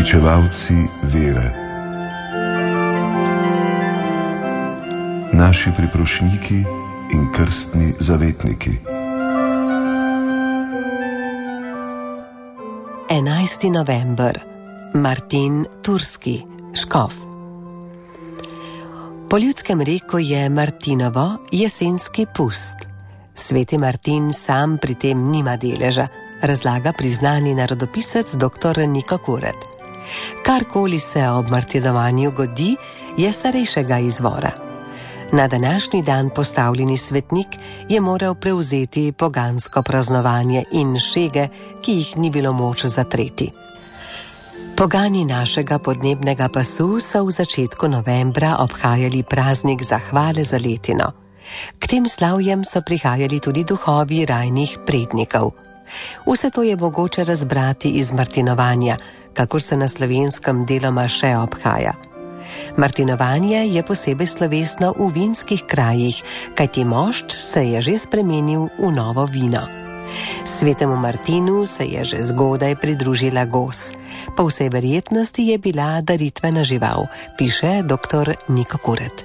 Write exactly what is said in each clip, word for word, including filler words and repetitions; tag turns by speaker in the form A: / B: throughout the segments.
A: uresničevalci vere, naši priprošniki in krstni zavetniki.
B: enajsti november. Martin Turski, škof. Po ljudskem reku je Martinovo jesenski pust. Sveti Martin sam pri tem nima deleža, razlaga priznani narodopisec doktor Niko Kuret. Karkoli se ob martinovanju godi, je starejšega izvora. Na današnji dan postavljeni svetnik je moral prevzeti pogansko praznovanje in šege, ki jih ni bilo moč zatreti. Pogani našega podnebnega pasu so v začetku novembra obhajali praznik zahvale za letino. K tem slavjem so prihajali tudi duhovi rajnih prednikov. Vse to je mogoče razbrati iz martinovanja, kakor se na Slovenskem deloma še obhaja. Martinovanje je posebej slovesno v vinskih krajih, kajti mošt se je že spremenil v novo vino. Svetemu Martinu se je že zgodaj pridružila gos. Po vsej verjetnosti je bila daritvena žival, piše doktor Niko Kuret.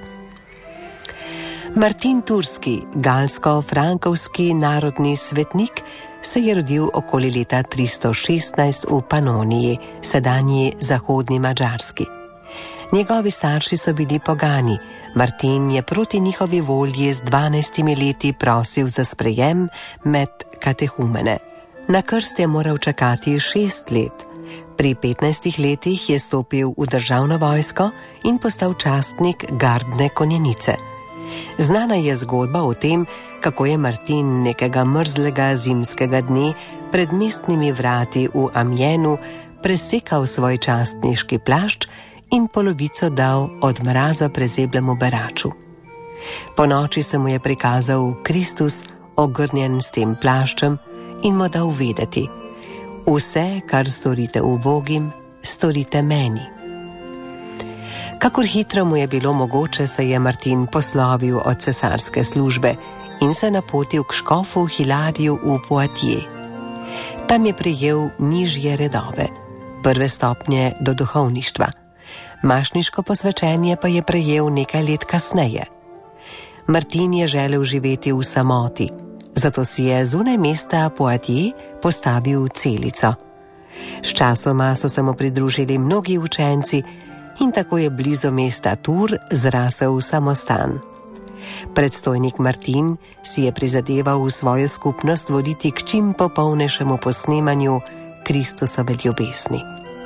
B: Martin Turski, galsko-frankovski narodni svetnik, se je rodil okoli leta tristo šestnajst v Panoniji, sedanji zahodni Madžarski. Njegovi starši so bili pogani. Martin je proti njihovi volji z dvanajstimi leti prosil za sprejem med katehumene. Na krst je moral čakati šest let. Pri petnajstih letih je stopil v državno vojsko in postal častnik gardne konjenice. Znana je zgodba o tem, kako je Martin nekega mrzlega zimskega dne pred mestnimi vrati v Amjenu presekal svoj častniški plašč in polovico dal od mraza prezeblemu beraču. Po noči se mu je prikazal Kristus, ogrnjen s tem plaščem, in mu dal vedeti: vse, kar storite ubogim, storite meni. Kakor hitro mu je bilo mogoče, se je Martin poslovil od cesarske službe in se napotil k škofu Hilariju v Poitiers. Tam je prejel nižje redove, prve stopnje do duhovništva. Mašniško posvečenje pa je prejel nekaj let kasneje. Martin je želel živeti v samoti, zato si je zunaj mesta Poitiers postavil celico. Sčasoma so se mu pridružili mnogi učenci in tako je blizu mesta Tours zrasel v samostan. Predstojnik Martin si je prizadeval v svojo skupnost voditi k čim popolnejšemu posnemanju Kristusove ljubezni.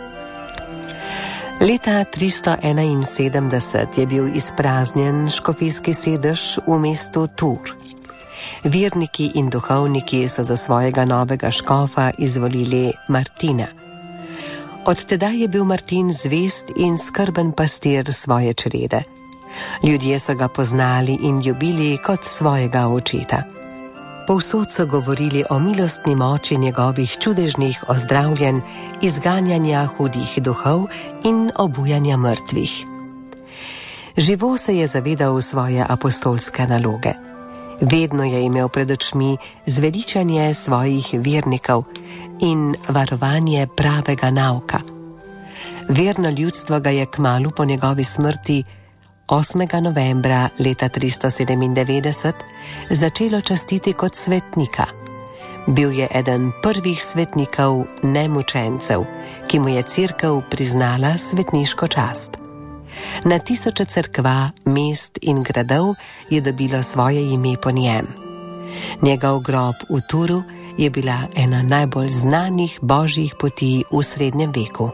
B: Leta tristo enainsedemdeset je bil izpraznjen škofijski sedež v mestu Tours. Verniki in duhovniki so za svojega novega škofa izvolili Martina. Od tedaj je bil Martin zvest in skrben pastir svoje črede. Ljudje so ga poznali in ljubili kot svojega očeta. Povsod so govorili o milostni moči njegovih čudežnih ozdravljenj, izganjanja hudih duhov in obujanja mrtvih. Živo se je zavedal svoje apostolske naloge. Vedno je imel pred očmi zveličanje svojih vernikov in varovanje pravega nauka. Verno ljudstvo ga je kmalu po njegovi smrti osmega novembra leta tristo sedemindevetdeset začelo častiti kot svetnika. Bil je eden prvih svetnikov nemučencev, ki mu je cerkev priznala svetniško čast. Na tisoče cerkva, mest in gradov je dobilo svoje ime po njem. Njegov grob v Toursu je bila ena najbolj znanih božjih poti v srednjem veku.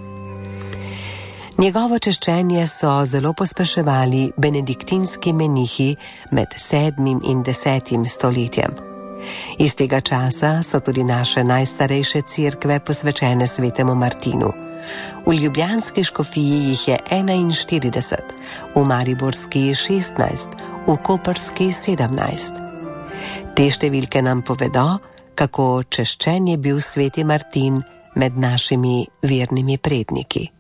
B: Njegovo češčenje so zelo pospeševali benediktinski menihi med sedmim in desetim stoletjem. Iz tega časa so tudi naše najstarejše cerkve posvečene svetemu Martinu. V ljubljanski škofiji jih je enainštirideset, v mariborski šestnajst, v koprski sedemnajst. Te številke nam povedo, kako češčen je bil sveti Martin med našimi vernimi predniki.